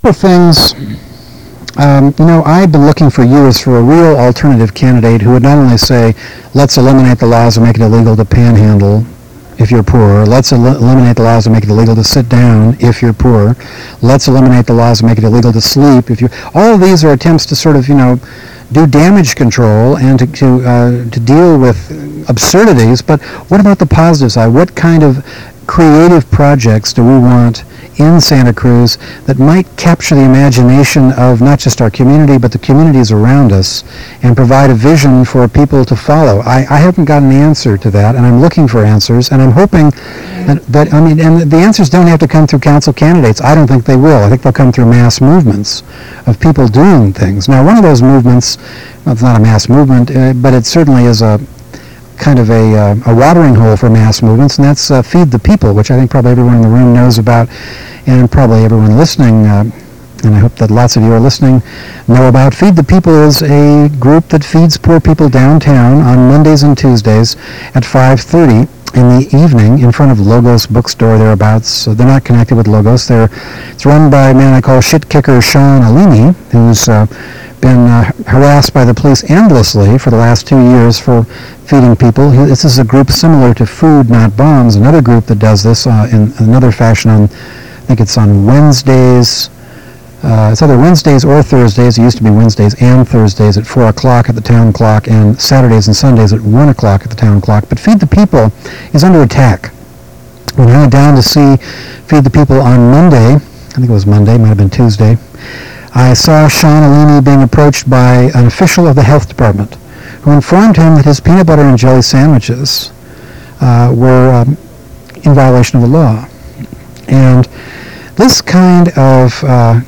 Couple things. I've been looking for years for a real alternative candidate who would not only say, let's eliminate the laws and make it illegal to panhandle if you're poor, let's eliminate the laws and make it illegal to sit down if you're poor, let's eliminate the laws and make it illegal to sleep if you... All of these are attempts to sort of, do damage control and to deal with absurdities, but what about the positive side? What kind of creative projects do we want in Santa Cruz that might capture the imagination of not just our community but the communities around us and provide a vision for people to follow? I haven't got an answer to that, and I'm looking for answers, and I'm hoping that and the answers don't have to come through council candidates. I don't think they will. I think they'll come through mass movements of people doing things. Now, one of those movements, well, it's not a mass movement, but it certainly is a kind of a watering hole for mass movements, and that's Feed the People, which I think probably everyone in the room knows about, and probably everyone listening, and I hope that lots of you are listening, know about. Feed the People is a group that feeds poor people downtown on Mondays and Tuesdays at 5:30 in the evening in front of Logos Bookstore thereabouts. So they're not connected with Logos. It's run by a man I call shit kicker Sean Alini, who's been harassed by the police endlessly for the last 2 years for feeding people. This is a group similar to Food Not Bombs, another group that does this in another fashion I think it's on Wednesdays. It's either Wednesdays or Thursdays. It used to be Wednesdays and Thursdays at 4 o'clock at the town clock, and Saturdays and Sundays at 1 o'clock at the town clock. But Feed the People is under attack. When I went down to see Feed the People on Monday, I think it was Monday, might have been Tuesday, I saw Sean Alini being approached by an official of the health department who informed him that his peanut butter and jelly sandwiches were in violation of the law. And this kind of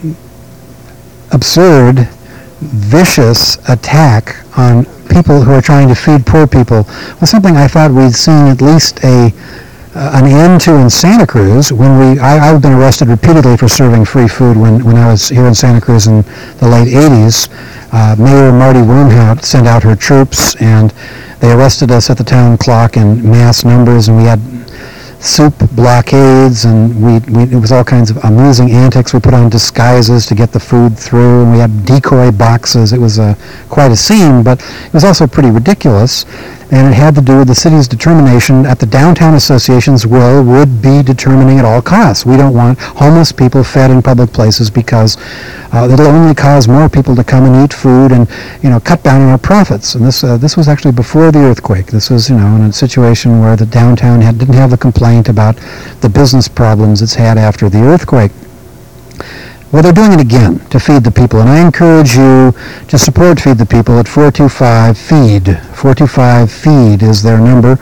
absurd, vicious attack on people who are trying to feed poor people was something I thought we'd seen at least an end to in Santa Cruz. When I've been arrested repeatedly for serving free food when I was here in Santa Cruz in the late 80s. Mayor Marty Wormhout sent out her troops, and they arrested us at the town clock in mass numbers, and we had soup blockades, and it was all kinds of amusing antics. We put on disguises to get the food through, and we had decoy boxes. It was quite a scene, but it was also pretty ridiculous, and it had to do with the city's determination that the downtown association's will would be determining at all costs. We don't want homeless people fed in public places because it'll only cause more people to come and eat food and cut down on our profits. And this was actually before the earthquake. This was in a situation where the downtown didn't have the complaint about the business problems it's had after the earthquake. Well, they're doing it again to Feed the People, and I encourage you to support Feed the People at 425-FEED. 425-FEED is their number,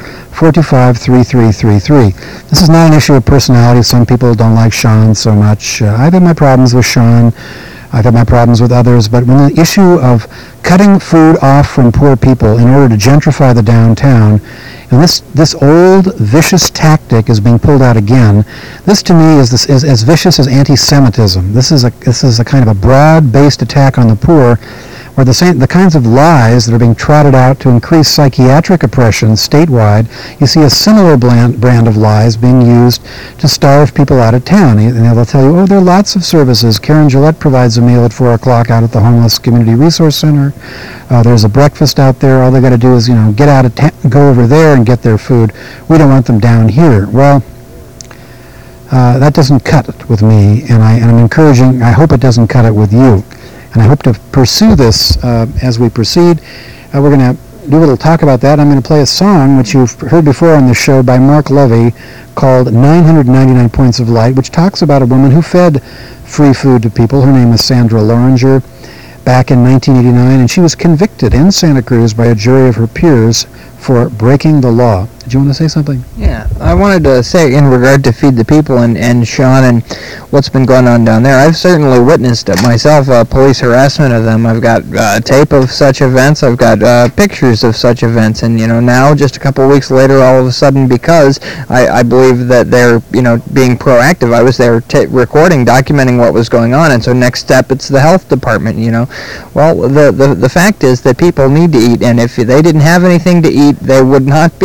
425-3333. This is not an issue of personality. Some people don't like Sean so much. I've had my problems with Sean. I've had my problems with others, but when the issue of cutting food off from poor people in order to gentrify the downtown, and this old vicious tactic is being pulled out again. This to me is as vicious as anti-Semitism. This is a kind of a broad-based attack on the poor, where the kinds of lies that are being trotted out to increase psychiatric oppression statewide, you see a similar brand of lies being used to starve people out of town. And they'll tell you, there are lots of services. Karen Gillette provides a meal at 4 o'clock out at the Homeless Community Resource Center. There's a breakfast out there. All they got to do is, get out of town, go over there and get their food. We don't want them down here. Well, that doesn't cut it with me, and I'm encouraging, I hope it doesn't cut it with you. And I hope to pursue this as we proceed. We're going to do a little talk about that. I'm going to play a song, which you've heard before on the show, by Mark Levy, called 999 Points of Light, which talks about a woman who fed free food to people. Her name is Sandra Loringer, back in 1989, and she was convicted in Santa Cruz by a jury of her peers for breaking the law. Did you want to say something? Yeah, I wanted to say in regard to Feed the People and Sean and what's been going on down there, I've certainly witnessed it myself, police harassment of them. I've got tape of such events. I've got pictures of such events. And, now just a couple of weeks later, all of a sudden, because I believe that they're, being proactive, I was there recording, documenting what was going on. And so next step, it's the health department, Well, the fact is that people need to eat. And if they didn't have anything to eat, they would not be out there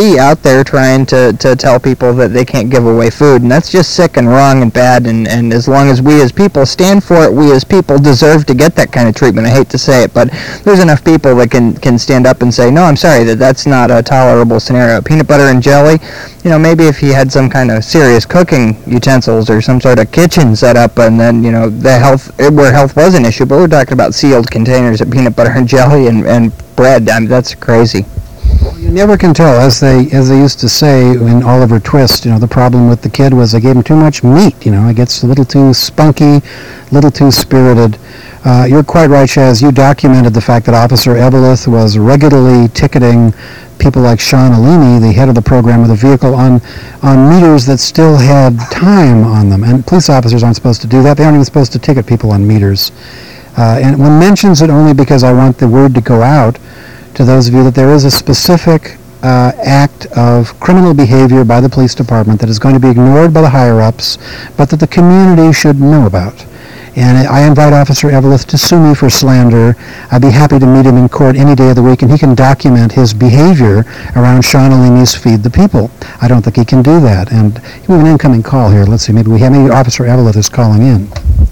there trying to tell people that they can't give away food, and that's just sick and wrong and bad, and as long as we as people stand for it, we as people deserve to get that kind of treatment. I hate to say it, but there's enough people that can stand up and say, no, I'm sorry, that's not a tolerable scenario. Peanut butter and jelly, maybe if he had some kind of serious cooking utensils or some sort of kitchen set up, and then, where health was an issue, but we're talking about sealed containers of peanut butter and jelly and bread. I mean, that's crazy. You never can tell, as they used to say in Oliver Twist. The problem with the kid was they gave him too much meat. It gets a little too spunky, a little too spirited. You're quite right, Shaz. You documented the fact that Officer Eveleth was regularly ticketing people like Sean Alini, the head of the program, with a vehicle on meters that still had time on them. And police officers aren't supposed to do that. They aren't even supposed to ticket people on meters. And one mentions it only because I want the word to go out to those of you that there is a specific act of criminal behavior by the police department that is going to be ignored by the higher-ups, but that the community should know about. And I invite Officer Eveleth to sue me for slander. I'd be happy to meet him in court any day of the week, and he can document his behavior around Sean Alini's Feed the People. I don't think he can do that. And we have an incoming call here. Let's see, maybe Officer Eveleth is calling in.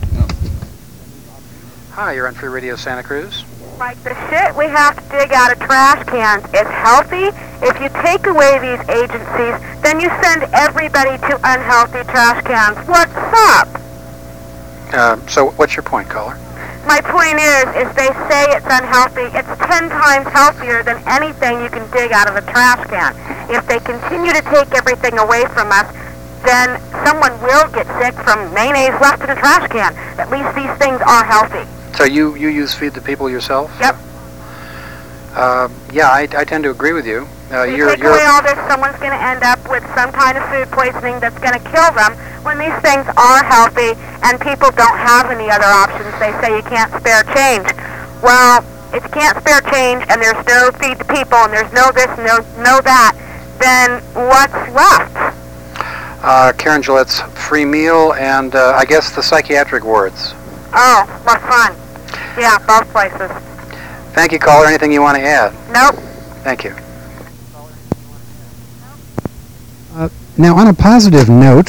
Hi, you're on Free Radio Santa Cruz. Like the shit we have to dig out of trash cans is healthy. If you take away these agencies, then you send everybody to unhealthy trash cans. What's up? So what's your point, caller? My point is they say it's unhealthy. It's 10 times healthier than anything you can dig out of a trash can. If they continue to take everything away from us, then someone will get sick from mayonnaise left in a trash can. At least these things are healthy. So you use Feed the People yourself? Yep. Yeah, I tend to agree with you. You take away all this, someone's going to end up with some kind of food poisoning that's going to kill them when these things are healthy and people don't have any other options. They say you can't spare change. Well, if you can't spare change and there's no Feed the People and there's no this, no that, then what's left? Karen Gillette's free meal and I guess the psychiatric wards. Oh, what fun. Yeah, both places. Thank you, caller. Anything you want to add? Nope. Thank you. Now, on a positive note,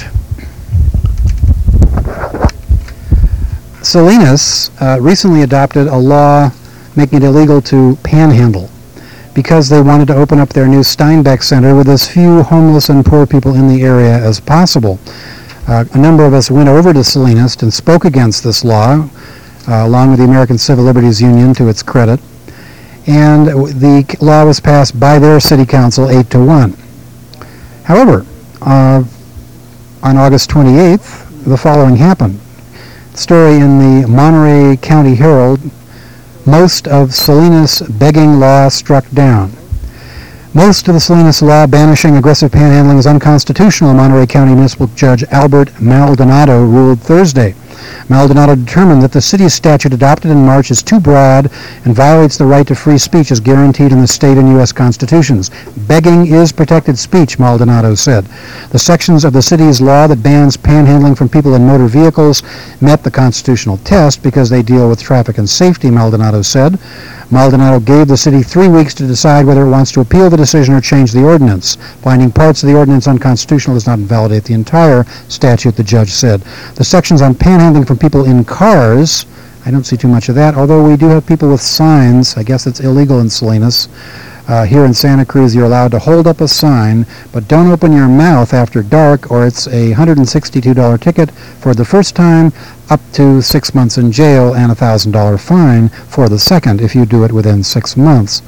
Salinas recently adopted a law making it illegal to panhandle because they wanted to open up their new Steinbeck Center with as few homeless and poor people in the area as possible. A number of us went over to Salinas and spoke against this law, along with the American Civil Liberties Union, to its credit. And the law was passed by their city council 8-1. However, on August 28th, the following happened. Story in the Monterey County Herald, most of Salinas begging law struck down. Most of the Salinas law banishing aggressive panhandling is unconstitutional, Monterey County Municipal Judge Albert Maldonado ruled Thursday. Maldonado determined that the city's statute adopted in March is too broad and violates the right to free speech as guaranteed in the state and U.S. constitutions. Begging is protected speech, Maldonado said. The sections of the city's law that bans panhandling from people in motor vehicles met the constitutional test because they deal with traffic and safety, Maldonado said. Maldonado gave the city 3 weeks to decide whether it wants to appeal the decision or change the ordinance. Finding parts of the ordinance unconstitutional does not invalidate the entire statute, the judge said. The sections on panhandling from people in cars, I don't see too much of that, although we do have people with signs. I guess it's illegal in Salinas. Here in Santa Cruz, you're allowed to hold up a sign, but don't open your mouth after dark, or it's a $162 ticket for the first time, up to 6 months in jail, and a $1,000 fine for the second if you do it within 6 months.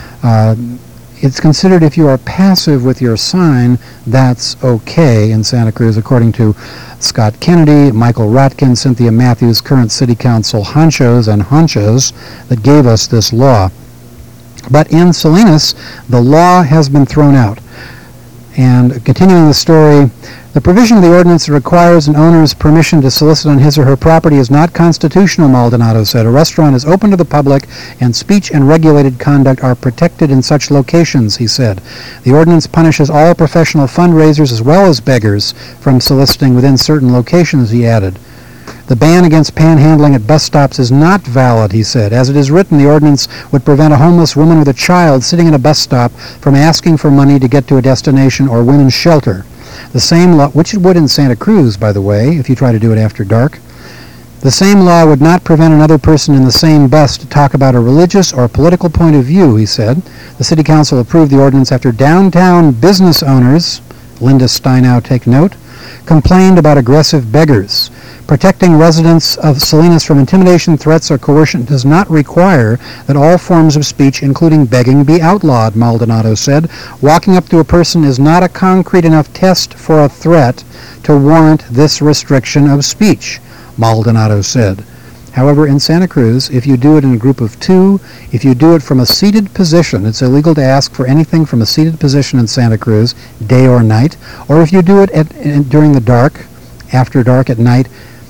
It's considered if you are passive with your sign, that's okay in Santa Cruz, according to Scott Kennedy, Michael Rotkin, Cynthia Matthews, current City Council honchos and honchas that gave us this law. But in Salinas, the law has been thrown out. And continuing the story, the provision of the ordinance that requires an owner's permission to solicit on his or her property is not constitutional, Maldonado said. A restaurant is open to the public, and speech and regulated conduct are protected in such locations, he said. The ordinance punishes all professional fundraisers as well as beggars from soliciting within certain locations, he added. The ban against panhandling at bus stops is not valid, he said. As it is written, the ordinance would prevent a homeless woman with a child sitting in a bus stop from asking for money to get to a destination or women's shelter. The same law, which it would in Santa Cruz, by the way, if you try to do it after dark. The same law would not prevent another person in the same bus to talk about a religious or political point of view, he said. The city council approved the ordinance after downtown business owners, Linda Steinow, take note, complained about aggressive beggars. Protecting residents of Salinas from intimidation, threats, or coercion does not require that all forms of speech, including begging, be outlawed, Maldonado said. Walking up to a person is not a concrete enough test for a threat to warrant this restriction of speech, Maldonado said. However, in Santa Cruz, if you do it in a group of two, if you do it from a seated position, it's illegal to ask for anything from a seated position in Santa Cruz, day or night, or if you do it during the dark, after dark at night,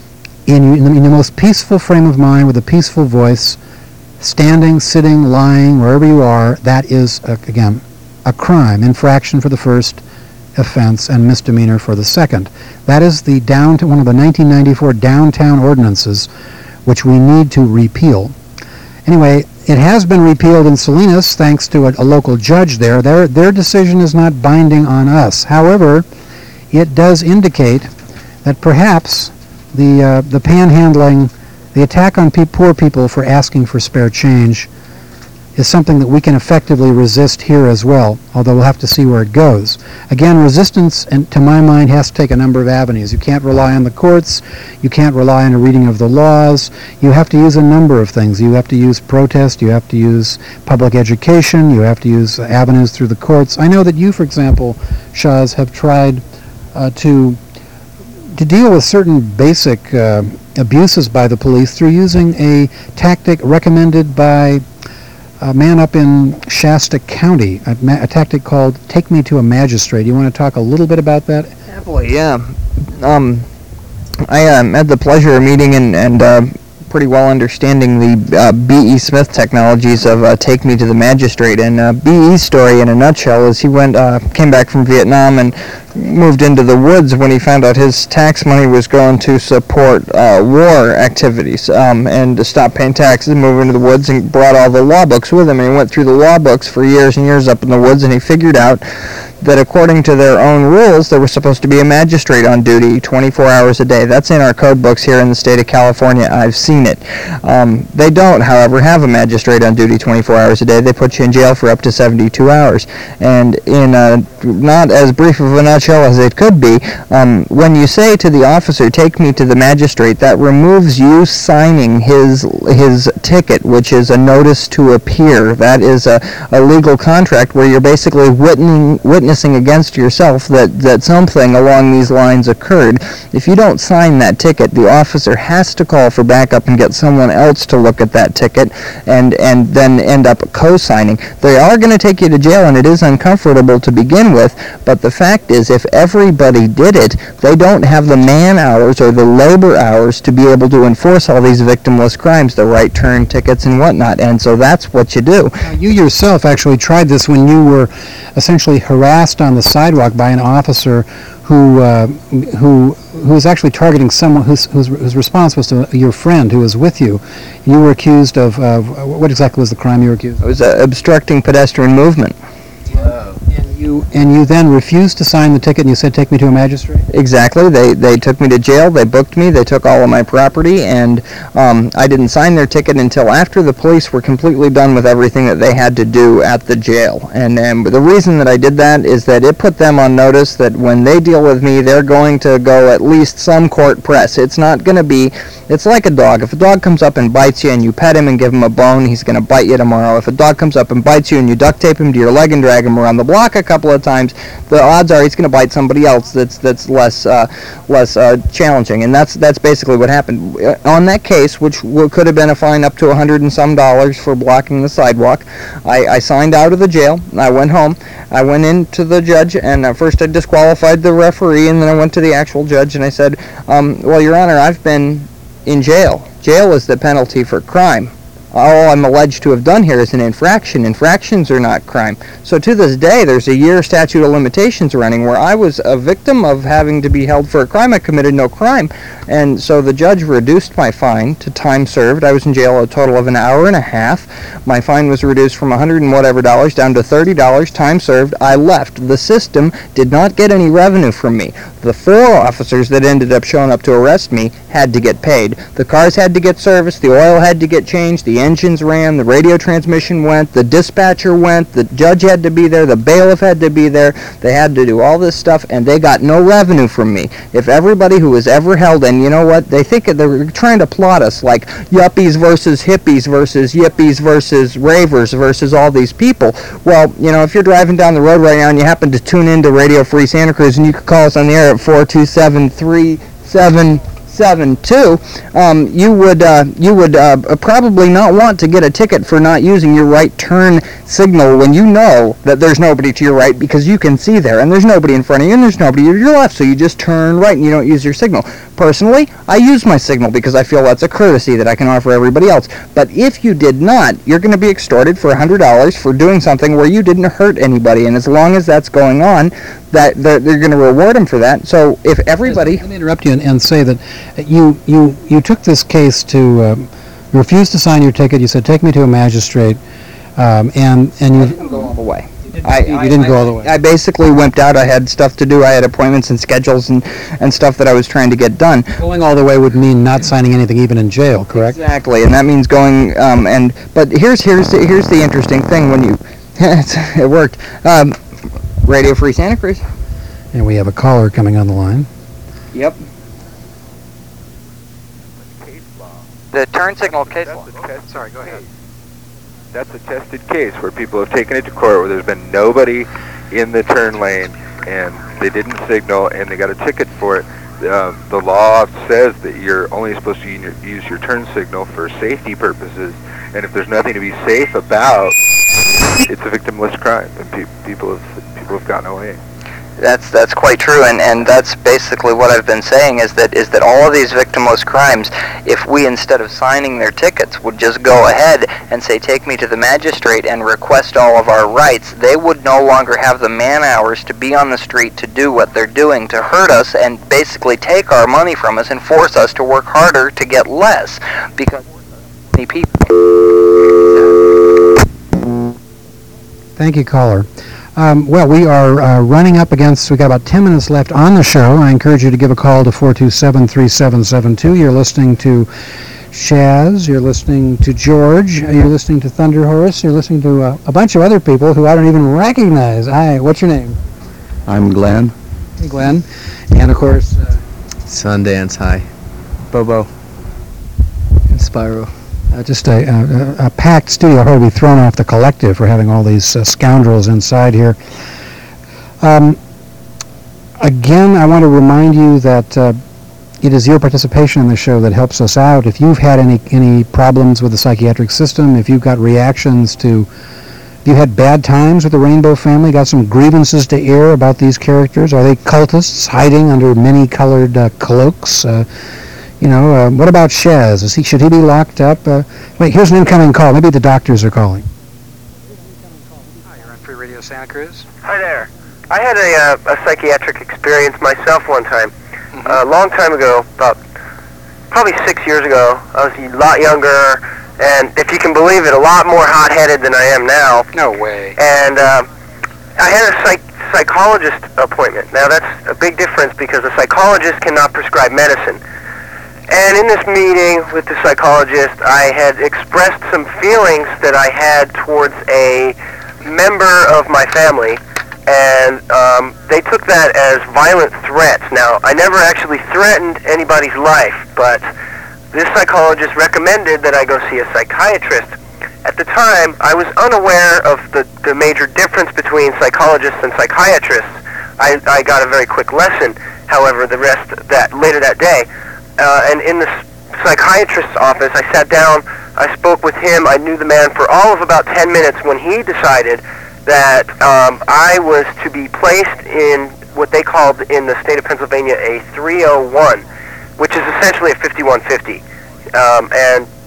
in the most peaceful frame of mind with a peaceful voice, standing, sitting, lying, wherever you are, that is, again, a crime, infraction for the first offense and misdemeanor for the second. That is one of the 1994 downtown ordinances, which we need to repeal. Anyway, it has been repealed in Salinas thanks to a local judge there. Their decision is not binding on us. However, it does indicate that perhaps the panhandling, the attack on poor people for asking for spare change is something that we can effectively resist here as well, although we'll have to see where it goes. Again, resistance, and to my mind, has to take a number of avenues. You can't rely on the courts. You can't rely on a reading of the laws. You have to use a number of things. You have to use protest. You have to use public education. You have to use avenues through the courts. I know that you, for example, Shaz, have tried to deal with certain basic abuses by the police through using a tactic recommended by a man up in Shasta County, a tactic called "Take Me to a Magistrate." You want to talk a little bit about that? Happily, yeah. I had the pleasure of meeting and pretty well understanding the B.E. Smith technologies of Take Me to the Magistrate. And B.E.'s story in a nutshell is he came back from Vietnam and moved into the woods when he found out his tax money was going to support war activities and to stop paying taxes and move into the woods, and brought all the law books with him. And he went through the law books for years and years up in the woods, and he figured out that according to their own rules, there was supposed to be a magistrate on duty 24 hours a day. That's in our code books here in the state of California. I've seen it. They don't, however, have a magistrate on duty 24 hours a day. They put you in jail for up to 72 hours. And in not as brief of a nutshell as it could be, when you say to the officer, "Take me to the magistrate," that removes you signing his ticket, which is a notice to appear. That is a legal contract where you're basically witnessing against yourself that something along these lines occurred. If you don't sign that ticket, the officer has to call for backup and get someone else to look at that ticket and then end up co-signing. They are going to take you to jail, and it is uncomfortable to begin with, but the fact is, if everybody did it, they don't have the man hours or the labor hours to be able to enforce all these victimless crimes, the right turn tickets and whatnot, and so that's what you do. You yourself actually tried this when you were essentially harassed on the sidewalk by an officer who was actually targeting someone whose response was to your friend who was with you. You were accused of what exactly was the crime you were accused of? It was obstructing pedestrian movement. And you then refused to sign the ticket, and you said, "Take me to a magistrate"? Exactly. They took me to jail. They booked me. They took all of my property, and I didn't sign their ticket until after the police were completely done with everything that they had to do at the jail. And the reason that I did that is that it put them on notice that when they deal with me, they're going to go at least some court press. It's not going to be, it's like a dog. If a dog comes up and bites you and you pet him and give him a bone, he's going to bite you tomorrow. If a dog comes up and bites you and you duct tape him to your leg and drag him around the block a couple of times, the odds are he's going to bite somebody else that's less challenging, and that's basically what happened. On that case, which could have been a fine up to $100 and some for blocking the sidewalk, I signed out of the jail. I went home. I went into the judge, and first I disqualified the referee, and then I went to the actual judge, and I said, well, Your Honor, I've been in jail. Jail is the penalty for crime. all I'm alleged to have done here is an infraction. Infractions are not crime. So to this day, there's a year statute of limitations running where I was a victim of having to be held for a crime. I committed no crime. And so the judge reduced my fine to time served. I was in jail a total of an hour and a half. My fine was reduced from $100 and whatever down to $30, time served. I left. The system did not get any revenue from me. The 4 officers that ended up showing up to arrest me had to get paid. The cars had to get serviced, the oil had to get changed, the engines ran, the radio transmission went, the dispatcher went, the judge had to be there, the bailiff had to be there. They had to do all this stuff, and they got no revenue from me. If everybody who was ever held, and you know what, they think they're trying to plot us like yuppies versus hippies versus yippies versus ravers versus all these people. Well, you know, if you're driving down the road right now and you happen to tune into Radio Free Santa Cruz, and you could call us on the air at 427-3772, you would probably not want to get a ticket for not using your right turn signal when you know that there's nobody to your right, because you can see there, and there's nobody in front of you, and there's nobody to your left, so you just turn right and you don't use your signal. Personally, I use my signal because I feel that's a courtesy that I can offer everybody else. But if you did not, you're going to be extorted for $100 for doing something where you didn't hurt anybody, and as long as that's going on, that they're going to reward them for that. So if everybody... Let me interrupt you and say that you took this case to... you refused to sign your ticket. You said, take me to a magistrate, and you... I didn't go all the way. You didn't go all the way. I basically wimped out. I had stuff to do. I had appointments and schedules and stuff that I was trying to get done. Going all the way would mean not signing anything even in jail, correct? Exactly, and that means going, but here's the interesting thing when you... it worked. Radio Free Santa Cruz. And we have a caller coming on the line. Yep. The turn signal case law. Sorry, go ahead. That's a tested case where people have taken it to court where there's been nobody in the turn lane and they didn't signal and they got a ticket for it. The law says that you're only supposed to use your turn signal for safety purposes, and if there's nothing to be safe about, it's a victimless crime, and people have gotten away. That's quite true, and that's basically what I've been saying is that all of these victimless crimes, if we instead of signing their tickets would just go ahead and say, take me to the magistrate and request all of our rights, they would no longer have the man hours to be on the street to do what they're doing, to hurt us and basically take our money from us and force us to work harder to get less, because many people... Thank you, caller. Well, we are running up against, we've got about 10 minutes left on the show. I encourage you to give a call to 427-3772. You're listening to Shaz, you're listening to George, you're listening to Thunder Horse, you're listening to a bunch of other people who I don't even recognize. Hi, what's your name? I'm Glenn. Hey, Glenn. And, of course... Sundance, hi. Bobo. And Spyro. Just a packed studio. Hard to be thrown off the collective for having all these scoundrels inside here. Again, I want to remind you that it is your participation in the show that helps us out. If you've had any problems with the psychiatric system, if you've got reactions to, if you had bad times with the Rainbow family, got some grievances to air about these characters, are they cultists hiding under many-colored cloaks? What about Shaz? Should he be locked up? Wait, here's an incoming call. Maybe the doctors are calling. Hi, you're on Free Radio Santa Cruz. Hi there. I had a psychiatric experience myself one time. A long time ago, about probably 6 years ago. I was a lot younger, and if you can believe it, a lot more hot-headed than I am now. No way. And I had a psychologist appointment. Now, that's a big difference because a psychologist cannot prescribe medicine. And in this meeting with the psychologist, I had expressed some feelings that I had towards a member of my family, and they took that as violent threats. Now, I never actually threatened anybody's life, but this psychologist recommended that I go see a psychiatrist. At the time, I was unaware of the major difference between psychologists and psychiatrists. I got a very quick lesson, however, later that day. And in the psychiatrist's office, I sat down, I spoke with him, I knew the man for all of about 10 minutes when he decided that I was to be placed in what they called in the state of Pennsylvania a 301, which is essentially a 5150. And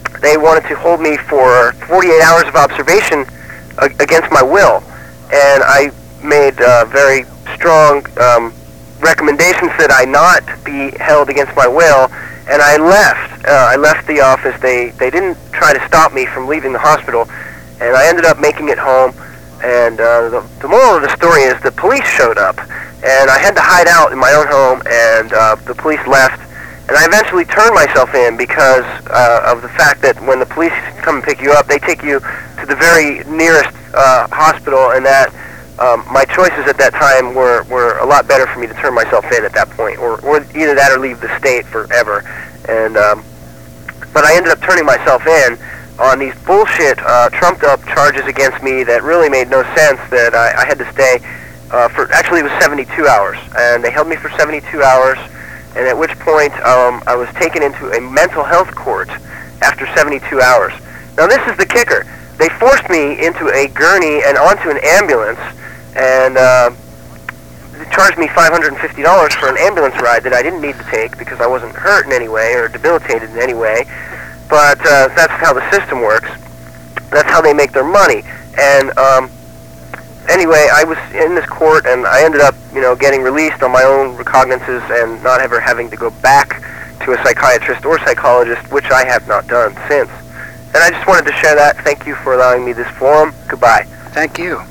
they wanted to hold me for 48 hours of observation against my will. And I made very strong recommendations that I not be held against my will, and I left. I left the office. They didn't try to stop me from leaving the hospital, and I ended up making it home. And the moral of the story is the police showed up, and I had to hide out in my own home, and the police left. And I eventually turned myself in because of the fact that when the police come and pick you up, they take you to the very nearest hospital, and that my choices at that time were a lot better for me to turn myself in at that point, or either that or leave the state forever. And but I ended up turning myself in on these bullshit, trumped-up charges against me that really made no sense, that I had to stay for, actually it was 72 hours, and they held me for 72 hours, and at which point I was taken into a mental health court after 72 hours. Now this is the kicker. They forced me into a gurney and onto an ambulance, and they charged me $550 for an ambulance ride that I didn't need to take because I wasn't hurt in any way or debilitated in any way. But that's how the system works. That's how they make their money. And anyway, I was in this court, and I ended up, getting released on my own recognizances and not ever having to go back to a psychiatrist or psychologist, which I have not done since. And I just wanted to share that. Thank you for allowing me this forum. Goodbye. Thank you.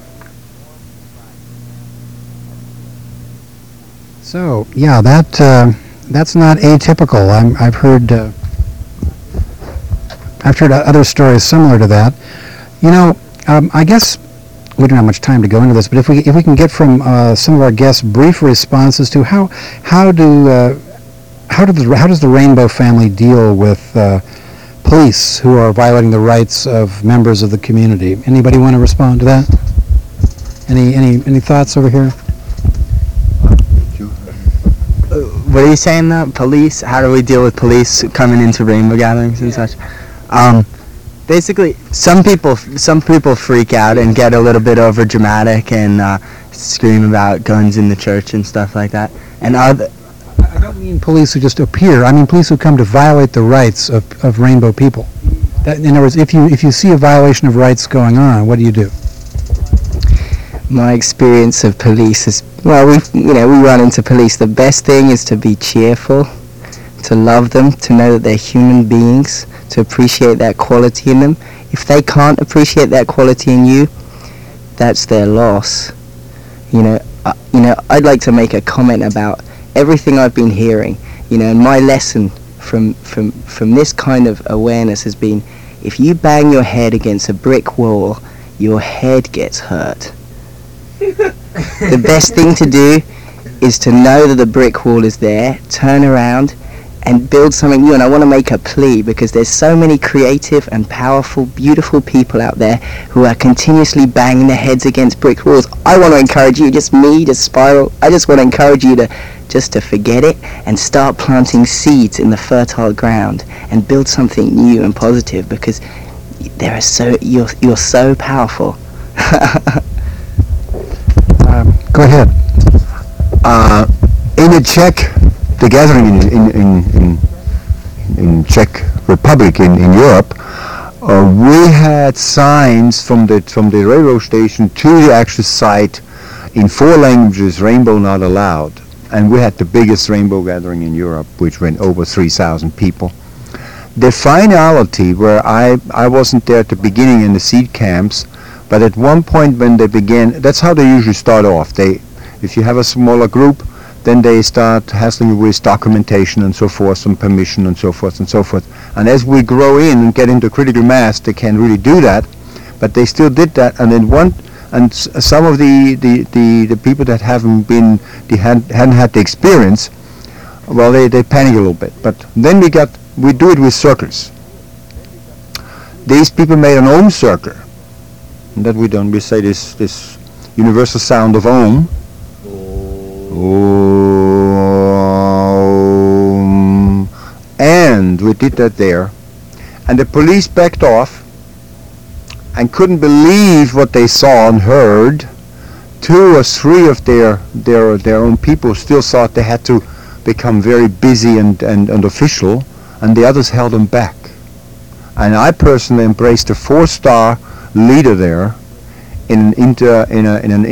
So, yeah, that's not atypical. I've heard other stories similar to that. I guess we don't have much time to go into this, but if we can get from some of our guests brief responses to how does the Rainbow family deal with police who are violating the rights of members of the community? Anybody want to respond to that? Any thoughts over here? What are you saying that? Police? How do we deal with police coming into rainbow gatherings and such? Basically, some people freak out and get a little bit over dramatic and scream about guns in the church and stuff like that. And I don't mean police who just appear. I mean police who come to violate the rights of rainbow people. In other words, if you see a violation of rights going on, what do you do? My experience of police is, well, we run into police. The best thing is to be cheerful, to love them, to know that they're human beings, to appreciate that quality in them. If they can't appreciate that quality in you, that's their loss. I'd like to make a comment about everything I've been hearing. And my lesson from this kind of awareness has been, if you bang your head against a brick wall, your head gets hurt. The best thing to do is to know that the brick wall is there, turn around and build something new. And I want to make a plea, because there's so many creative and powerful, beautiful people out there who are continuously banging their heads against brick walls. I want to encourage you, just Spiral, I just want to encourage you to forget it and start planting seeds in the fertile ground and build something new and positive, because you're so powerful. Go ahead. In the gathering in Czech Republic in Europe, we had signs from the railroad station to the actual site in 4 languages: rainbow not allowed. And we had the biggest rainbow gathering in Europe, which went over 3,000 people. The finality, where I wasn't there at the beginning in the seed camps, but at one point when they began, that's how they usually start off. If you have a smaller group, then they start hassling you with documentation and so forth, some permission and so forth and so forth. And as we grow in and get into critical mass, they can't really do that, but they still did that. And then some of the people that hadn't had the experience, well, they panic a little bit. But then we do it with circles. These people made an Om circle. And that we say this universal sound of Om. Om. And we did that there. And the police backed off and couldn't believe what they saw and heard. 2 or 3 of their own people still thought they had to become very busy and official, and the others held them back. And I personally embraced a 4-star leader there in an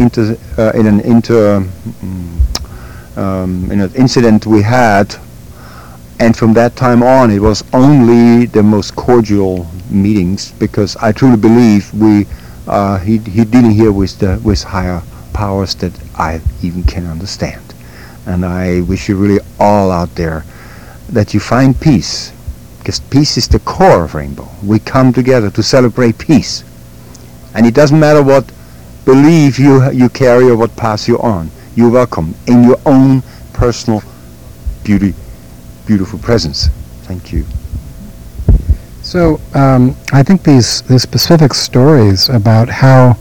incident we had, and from that time on it was only the most cordial meetings, because I truly believe he dealing here with higher powers that I even can understand. And I wish you really all out there that you find peace, because peace is the core of Rainbow. We come together to celebrate peace, and it doesn't matter what belief you carry or what path you're on. You're welcome in your own personal beautiful presence. Thank you. So I think these specific stories about how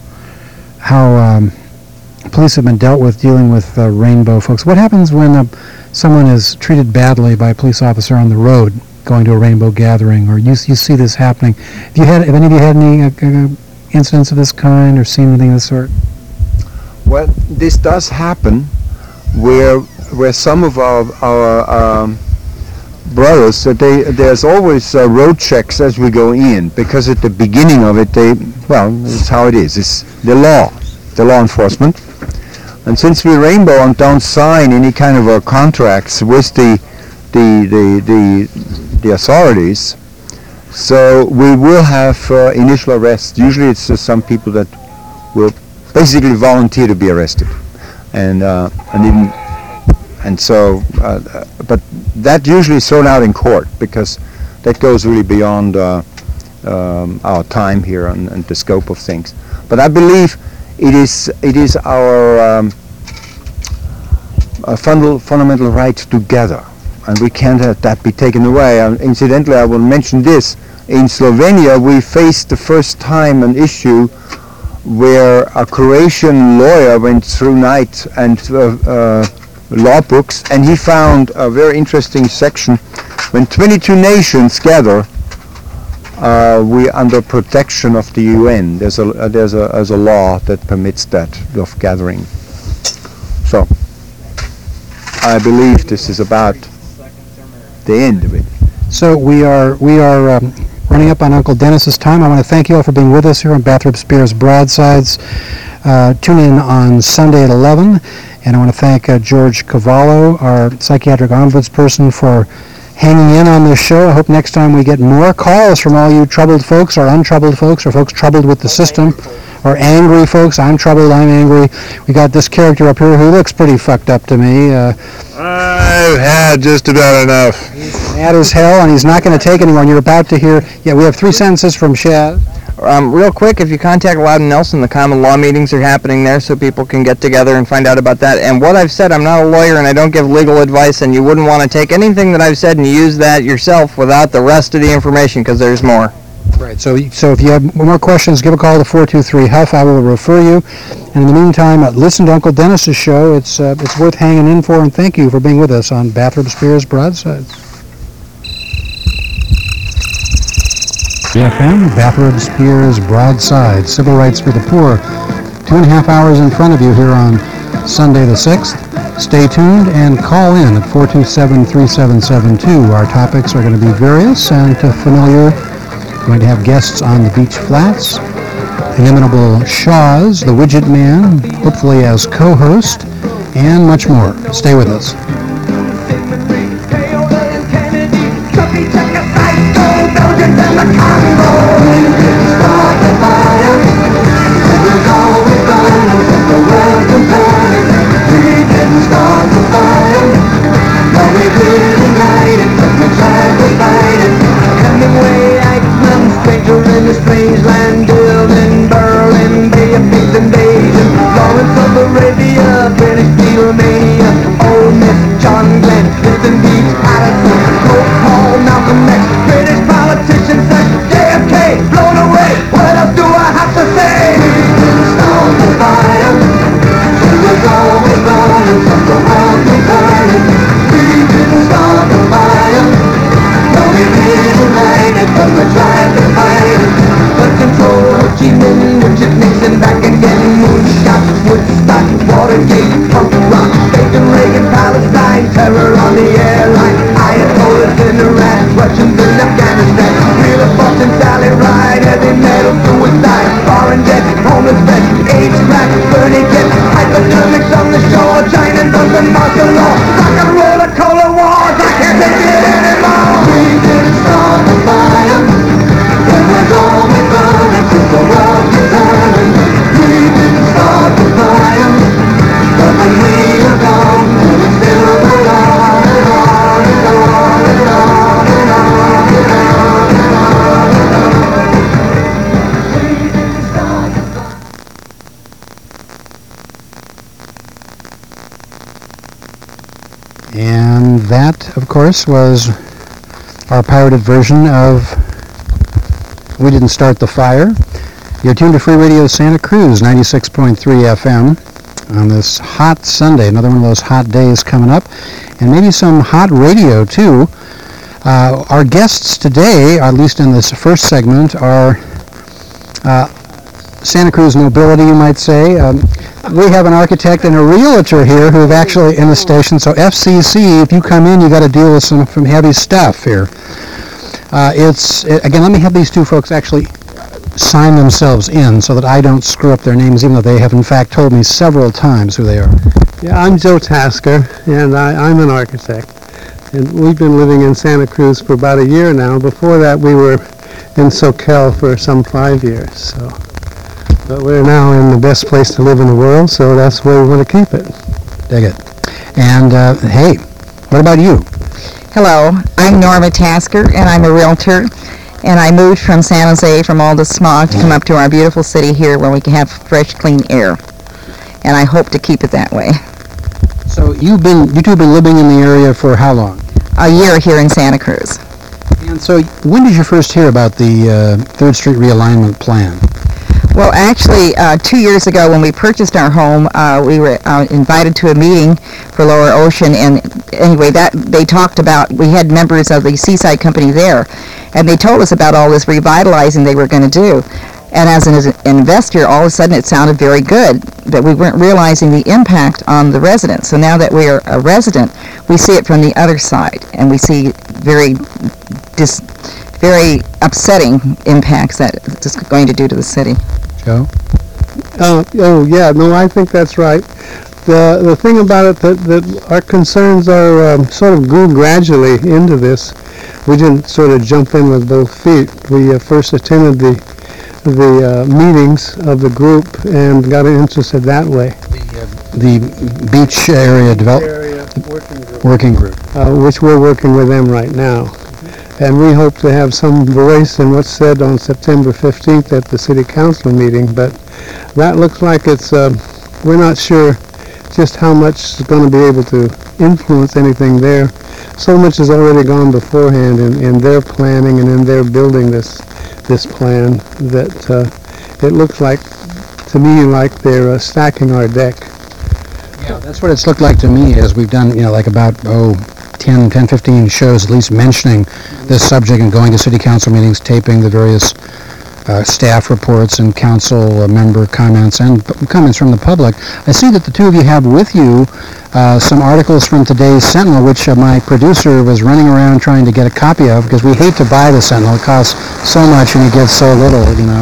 police have been dealt with dealing with Rainbow folks. What happens when someone is treated badly by a police officer on the road going to a Rainbow gathering, or you see this happening? Have any of you had any incidents of this kind or seen anything of this sort? Well, this does happen where some of our brothers, there's always road checks as we go in, because at the beginning of it, it's how it is. It's the law enforcement. And since we Rainbow and don't sign any kind of contracts with the authorities, so we will have initial arrests. Usually it's some people that will basically volunteer to be arrested, so but that usually is thrown out in court, because that goes really beyond our time here and the scope of things. But I believe it is our fundamental right together, and we can't have that be taken away. Incidentally, I will mention this. In Slovenia, we faced the first time an issue where a Croatian lawyer went through night and law books, and he found a very interesting section. When 22 nations gather, we under protection of the UN. There's a law that permits that of gathering. So I believe this is about the end of it. So we are running up on Uncle Dennis's time. I want to thank you all for being with us here on Bathrop Spears Broadsides. Tune in on Sunday at 11. And I want to thank George Cavallo, our psychiatric ombudsperson, for hanging in on this show. I hope next time we get more calls from all you troubled folks, or untroubled folks, or folks troubled with the system, or angry folks. I'm troubled, I'm angry. We got this character up here who looks pretty fucked up to me. I've had just about enough. He's mad as hell, and he's not going to take anymore. And you're about to hear, we have 3 sentences from Shad. Real quick, if you contact Loudon Nelson, the common law meetings are happening there, so people can get together and find out about that. And what I've said, I'm not a lawyer and I don't give legal advice, and you wouldn't want to take anything that I've said and use that yourself without the rest of the information, because there's more. Right, so if you have more questions, give a call to 423-HUFF. I will refer you. And in the meantime, listen to Uncle Dennis's show. It's worth hanging in for, and thank you for being with us on Bathrop Spears Broadsides. BFM, Bathrop Spears Broadsides, Civil Rights for the Poor. 2.5 hours in front of you here on Sunday the 6th. Stay tuned and call in at 427-3772. Our topics are going to be various and familiar. We're going to have guests on the Beach Flats, Inimitable Shaws, the Widget Man, hopefully as co-host, and much more. Stay with us. Strange land, building, Berlin, Bay of Pigs invasion, Lawrence of Arabia, British Beatlemania, old Miss John Glenn, course, was our pirated version of We Didn't Start the Fire. You're tuned to Free Radio Santa Cruz, 96.3 FM on this hot Sunday, another one of those hot days coming up, and maybe some hot radio, too. Our guests today, at least in this first segment, are Santa Cruz nobility, you might say. We have an architect and a realtor here who have actually in the station. So FCC, if you come in, you got to deal with some heavy stuff here. Again, let me have these two folks actually sign themselves in so that I don't screw up their names, even though they have in fact told me several times who they are. Yeah, I'm Joe Tasker, and I'm an architect. And we've been living in Santa Cruz for about a year now. Before that, we were in Soquel for some 5 years. So. But we're now in the best place to live in the world, so that's where we want to keep it. Dig it. And, hey, what about you? Hello, I'm Norma Tasker, and I'm a realtor. And I moved from San Jose, from all the smog, to come up to our beautiful city here where we can have fresh, clean air. And I hope to keep it that way. So you two have been living in the area for how long? A year here in Santa Cruz. And so when did you first hear about the 3rd Street realignment plan? Well, actually, 2 years ago when we purchased our home, we were invited to a meeting for Lower Ocean, and anyway, they talked about, we had members of the Seaside Company there, and they told us about all this revitalizing they were going to do. And as an investor, all of a sudden it sounded very good, but we weren't realizing the impact on the residents. So now that we are a resident, we see it from the other side, and we see very upsetting impacts that it's going to do to the city. Joe? I think that's right. The thing about it that our concerns are sort of grew gradually into this. We didn't sort of jump in with both feet. We first attended the meetings of the group and got interested that way. The beach area working group. Which we're working with them right now. And we hope to have some voice in what's said on September 15th at the City Council meeting, but that looks like it's, we're not sure just how much is going to be able to influence anything there. So much has already gone beforehand in their planning and in their building this plan that it looks like, to me, like they're stacking our deck. Yeah, that's what it's looked like to me as we've done, like about, 10, 15 shows at least mentioning this subject and going to city council meetings, taping the various staff reports and council member comments and comments from the public. I see that the two of you have with you some articles from today's Sentinel, which my producer was running around trying to get a copy of because we hate to buy the Sentinel. It costs so much and you get so little,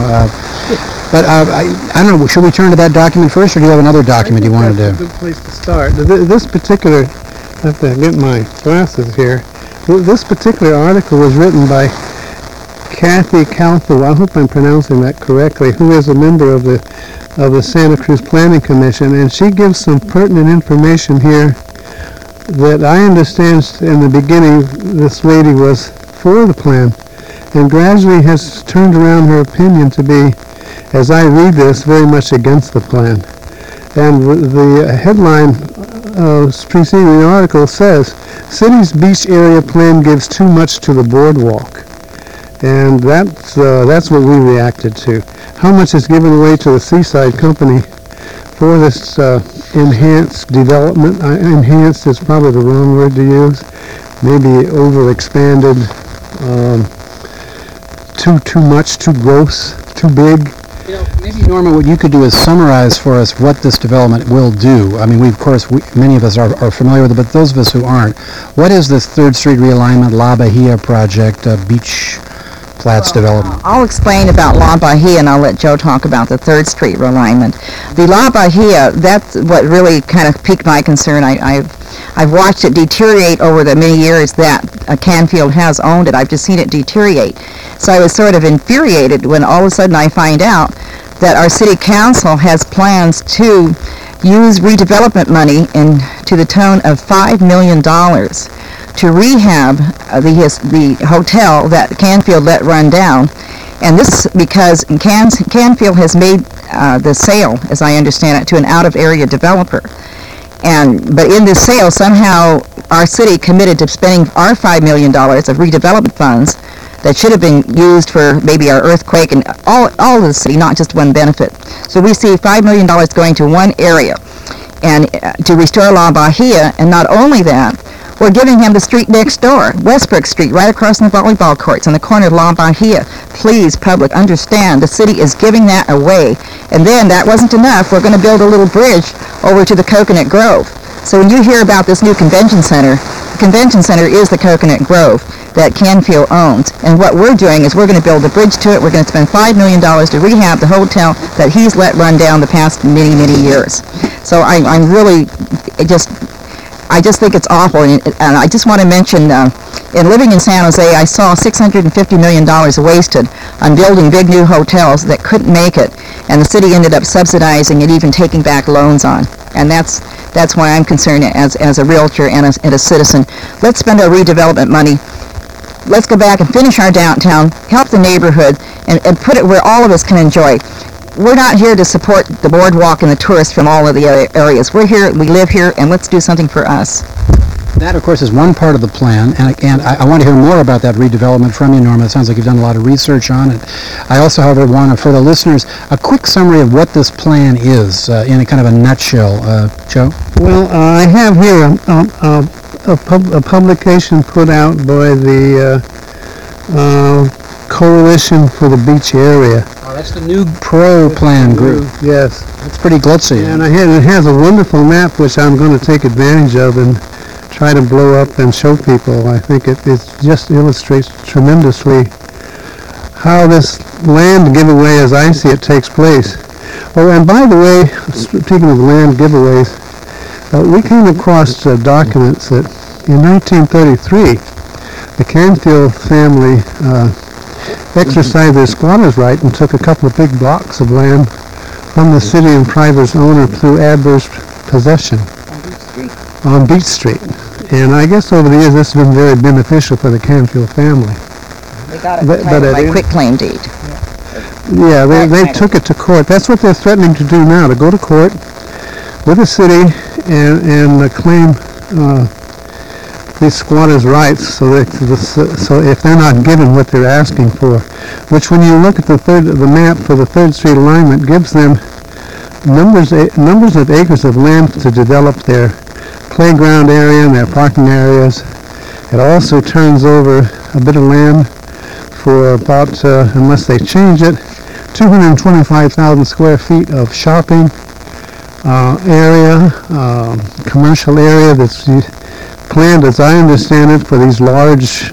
But I don't know, should we turn to that document first, or do you have another document you wanted to? That's a good place to start. This particular, I have to get my glasses here. This particular article was written by Kathy Calthor, I hope I'm pronouncing that correctly, who is a member of the Santa Cruz Planning Commission, and she gives some pertinent information here that I understand in the beginning this lady was for the plan, and gradually has turned around her opinion to be, as I read this, very much against the plan. And the headline preceding the article says, City's beach area plan gives too much to the boardwalk. And that's what we reacted to. How much is given away to the Seaside Company for this enhanced development? Enhanced is probably the wrong word to use. Maybe overexpanded, too much, too gross, too big. Maybe, Norma, what you could do is summarize for us what this development will do. I mean, many of us are familiar with it, but those of us who aren't, what is this 3rd Street realignment La Bahia project, beach flats development? I'll explain about La Bahia, and I'll let Joe talk about the 3rd Street realignment. The La Bahia, that's what really kind of piqued my concern. I've watched it deteriorate over the many years that Canfield has owned it. I've just seen it deteriorate. So I was sort of infuriated when all of a sudden I find out that our city council has plans to use redevelopment money to the tune of $5 million to rehab the hotel that Canfield let run down. And this because Canfield has made the sale, as I understand it, to an out-of-area developer. But in this sale, somehow our city committed to spending our $5 million of redevelopment funds that should have been used for maybe our earthquake and all of the city, not just one benefit. So we see $5 million going to one area and to restore La Bahia, and not only that, we're giving him the street next door, Westbrook Street, right across from the volleyball courts on the corner of La Bahia. Please, public, understand, the city is giving that away. And then that wasn't enough. We're going to build a little bridge over to the Coconut Grove. So when you hear about this new convention center, the convention center is the Coconut Grove that Canfield owns. And what we're doing is we're going to build a bridge to it. We're going to spend $5 million to rehab the hotel that he's let run down the past many, many years. So I'm really I just think it's awful, and I just want to mention, in living in San Jose, I saw $650 million wasted on building big new hotels that couldn't make it, and the city ended up subsidizing and even taking back loans on. And that's why I'm concerned as a realtor and a citizen. Let's spend our redevelopment money. Let's go back and finish our downtown, help the neighborhood, and put it where all of us can enjoy. We're not here to support the boardwalk and the tourists from all of the areas. We're here, we live here, and let's do something for us. That, of course, is one part of the plan, and I want to hear more about that redevelopment from you, Norma. It sounds like you've done a lot of research on it. I also, however, want, for the listeners, a quick summary of what this plan is in a kind of a nutshell. Joe? Well, I have here a publication put out by the Coalition for the Beach Area. Oh, that's the new pro plan group. Yes. It's pretty glitzy. And it has a wonderful map which I'm going to take advantage of and try to blow up and show people. I think it just illustrates tremendously how this land giveaway, as I see it, takes place. Oh, and by the way, speaking of land giveaways, we came across documents that in 1933, the Canfield family exercised their squatter's right and took a couple of big blocks of land from the city and private owner through adverse possession on Beach Street. And I guess over the years this has been very beneficial for the Canfield family. They got it by quitclaim deed. Yeah, they took it to court. That's what they're threatening to do now, to go to court with the city and claim these squatters' rights, so if they're not given what they're asking for, which when you look at the map for the 3rd Street alignment gives them numbers of acres of land to develop their playground area and their parking areas. It also turns over a bit of land for about, unless they change it, 225,000 square feet of shopping area, commercial area that's planned, as I understand it, for these large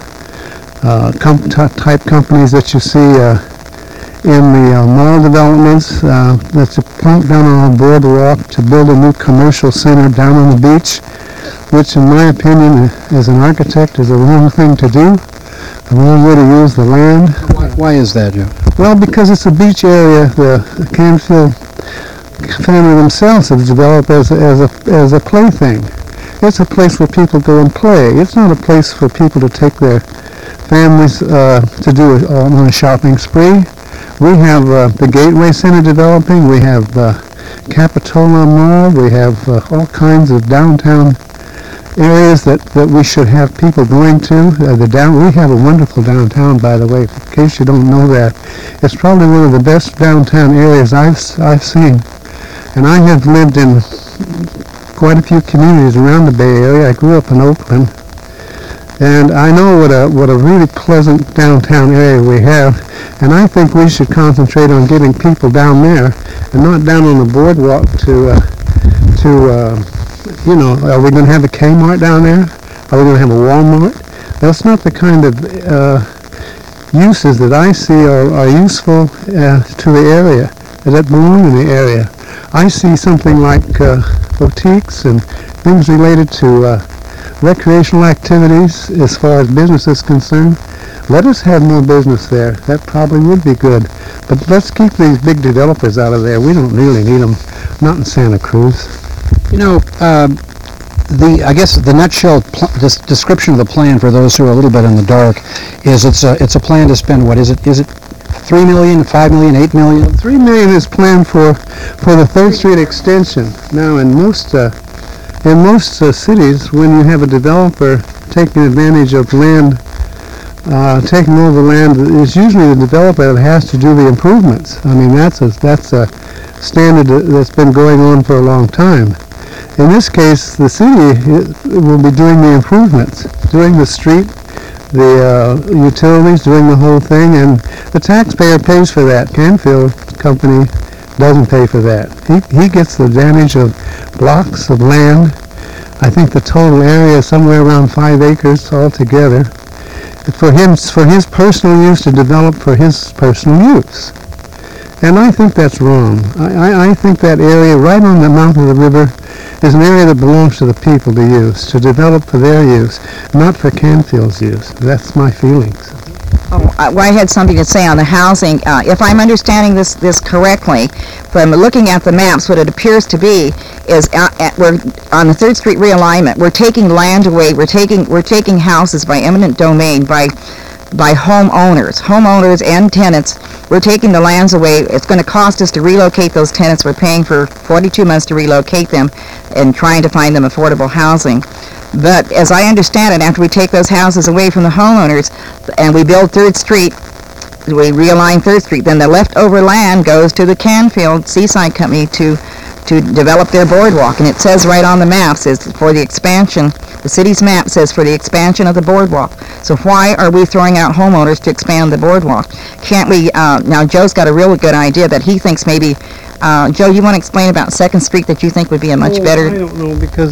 type companies that you see in the mall developments. That's a plunk down on a boardwalk to build a new commercial center down on the beach, which in my opinion, as an architect, is the wrong thing to do, the wrong way to use the land. Why is that, Joe? Well, because it's a beach area. The Canfield family themselves have developed as a plaything. It's a place where people go and play. It's not a place for people to take their families to do on a shopping spree. We have the Gateway Center developing. We have Capitola Mall. We have all kinds of downtown areas that we should have people going to. We have a wonderful downtown, by the way, in case you don't know that. It's probably one of the best downtown areas I've seen. And I have lived in quite a few communities around the Bay Area. I grew up in Oakland, and I know what a really pleasant downtown area we have, and I think we should concentrate on getting people down there and not down on the boardwalk are we going to have a Kmart down there? Are we going to have a Walmart? That's not the kind of uses that I see are useful to the area, that belong in the area. I see something like boutiques and things related to recreational activities as far as business is concerned. Let us have more business there. That probably would be good. But let's keep these big developers out of there. We don't really need them, not in Santa Cruz. You know, I guess the nutshell description of the plan for those who are a little bit in the dark is it's a plan to spend, what is it? Is it $3 million, $5 million, $8 million? $3 million is planned for the 3rd Street extension. Now, in most in most cities, when you have a developer taking advantage of land, taking over land, it's usually the developer that has to do the improvements. I mean, that's a standard that's been going on for a long time. In this case, the city will be doing the improvements, doing the street, the utilities, doing the whole thing, and the taxpayer pays for that. Canfield Company doesn't pay for that. He gets the advantage of blocks of land. I think the total area is somewhere around 5 acres altogether. For his personal use, to develop for his personal use. And I think that's wrong. I think that area right on the mouth of the river is an area that belongs to the people to use, to develop for their use, not for Canfield's use. That's my feelings. Oh, I had something to say on the housing. If I'm understanding this correctly, from looking at the maps, what it appears to be is we're on the 3rd Street realignment. We're taking land away. We're taking houses by eminent domain by homeowners and tenants. We're taking the lands away. It's going to cost us to relocate those tenants. We're paying for 42 months to relocate them and trying to find them affordable housing. But as I understand it, after we take those houses away from the homeowners and we build 3rd Street, we realign 3rd Street, then the leftover land goes to the Canfield Seaside Company to develop their boardwalk. And it says right on the maps is for the expansion. The city's map says for the expansion of the boardwalk. So why are we throwing out homeowners to expand the boardwalk? Can't we, now Joe's got a really good idea that he thinks maybe, Joe, you want to explain about 2nd Street that you think would be a much better... I don't know, because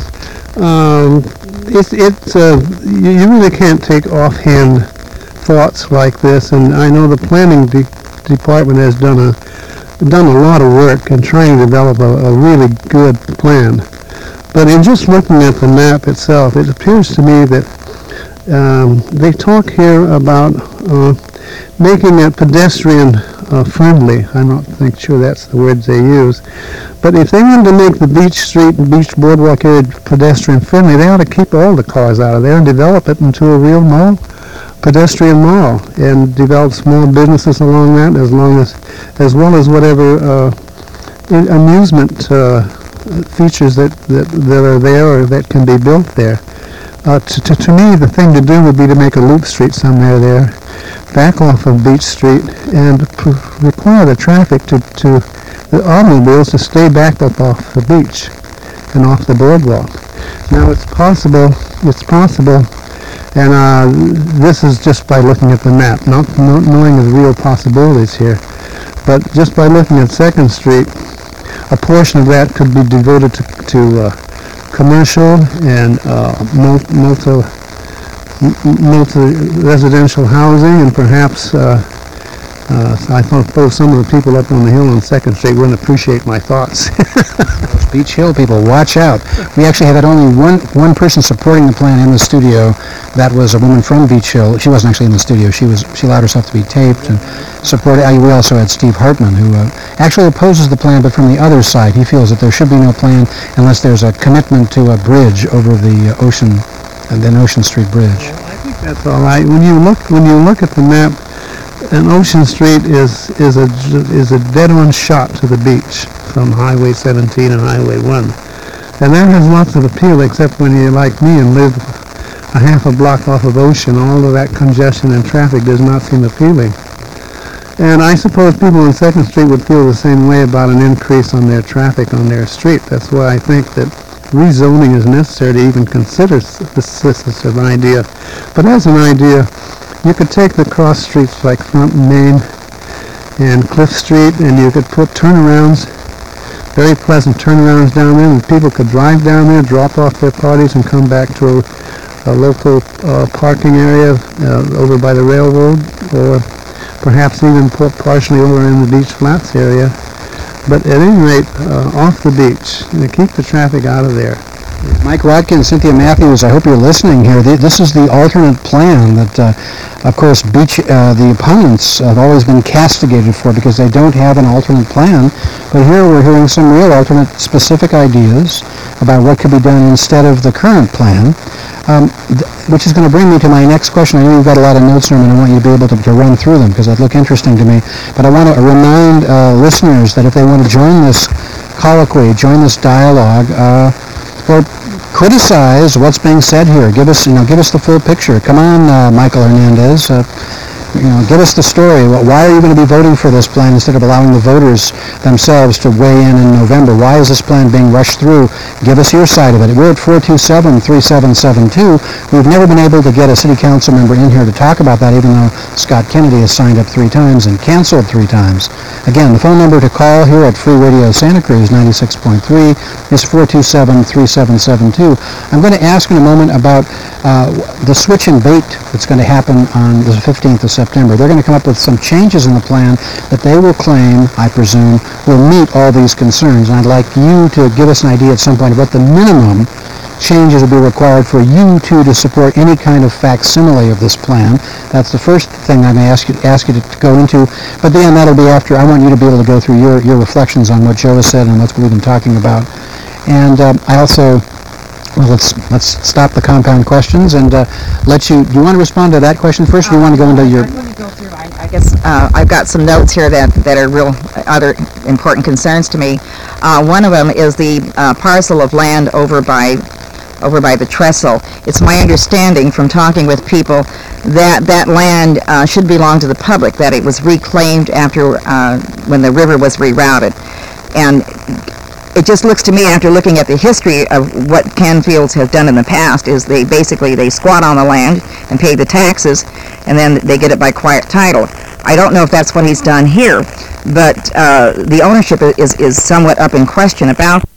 you really can't take offhand thoughts like this, and I know the planning department has done a lot of work in trying to develop a really good plan. But in just looking at the map itself, it appears to me that they talk here about making it pedestrian friendly. I'm not sure that's the words they use. But if they wanted to make the Beach Street and Beach Boardwalk area pedestrian friendly, they ought to keep all the cars out of there and develop it into a real mall, pedestrian mall, and develop small businesses along that, as well as whatever amusement features that are there or that can be built there. To me, the thing to do would be to make a loop street somewhere there, back off of Beach Street, and require the traffic to the automobiles to stay back up off the beach and off the boardwalk. Now it's possible, and this is just by looking at the map, not knowing the real possibilities here, but just by looking at 2nd Street, a portion of that could be devoted to commercial and multi-residential housing, and perhaps I suppose some of the people up on the hill on 2nd Street wouldn't appreciate my thoughts. Those Beach Hill people, watch out. We actually had only one person supporting the plan in the studio. That was a woman from Beach Hill. She wasn't actually in the studio. She allowed herself to be taped and supported. We also had Steve Hartman, who actually opposes the plan, but from the other side. He feels that there should be no plan unless there's a commitment to a bridge over the Ocean Street Bridge. I think that's all right. When you look at the map, and Ocean Street is a dead-on shot to the beach from Highway 17 and Highway 1. And that has lots of appeal, except when you're like me and live a half a block off of Ocean. All of that congestion and traffic does not seem appealing. And I suppose people on 2nd Street would feel the same way about an increase on their traffic on their street. That's why I think that rezoning is necessary to even consider this as an idea. But as an idea, you could take the cross streets like Front and Main and Cliff Street, and you could put turnarounds, very pleasant turnarounds down there, and people could drive down there, drop off their parties, and come back to a local parking area over by the railroad, or perhaps even put partially over in the Beach Flats area. But at any rate, off the beach, keep the traffic out of there. Mike Rodkin, Cynthia Matthews, I hope you're listening here. This is the alternate plan that, of course, the opponents have always been castigated for because they don't have an alternate plan. But here we're hearing some real alternate specific ideas about what could be done instead of the current plan, which is going to bring me to my next question. I know you've got a lot of notes, Norman. I want you to be able to run through them because they look interesting to me. But I want to remind listeners that if they want to join this colloquy, join this dialogue, or criticize what's being said here. Give us the full picture. Come on, Michael Hernandez. Give us the story. Why are you going to be voting for this plan instead of allowing the voters themselves to weigh in November? Why is this plan being rushed through? Give us your side of it. We're at 427-3772. We've never been able to get a city council member in here to talk about that, even though Scott Kennedy has signed up 3 times and canceled 3 times. Again, the phone number to call here at Free Radio Santa Cruz 96.3 is 427-3772. I'm going to ask in a moment about the switch and bait that's going to happen on the 15th of September. They're going to come up with some changes in the plan that they will claim, I presume, will meet all these concerns. And I'd like you to give us an idea at some point of what the minimum changes will be required for you two to support any kind of facsimile of this plan. That's the first thing I may ask you to go into. But then that'll be after. I want you to be able to go through your reflections on what Joe has said and what we've been talking about. And I also... Well, let's stop the compound questions and let you. Do you want to respond to that question first, or do you want to go into your? I'm going to go through. I guess I've got some notes here that are real other important concerns to me. One of them is the parcel of land over by the trestle. It's my understanding from talking with people that land should belong to the public. That it was reclaimed after when the river was rerouted, and it just looks to me, after looking at the history of what Canfields have done in the past, is they squat on the land and pay the taxes, and then they get it by quiet title. I don't know if that's what he's done here, but the ownership is somewhat up in question about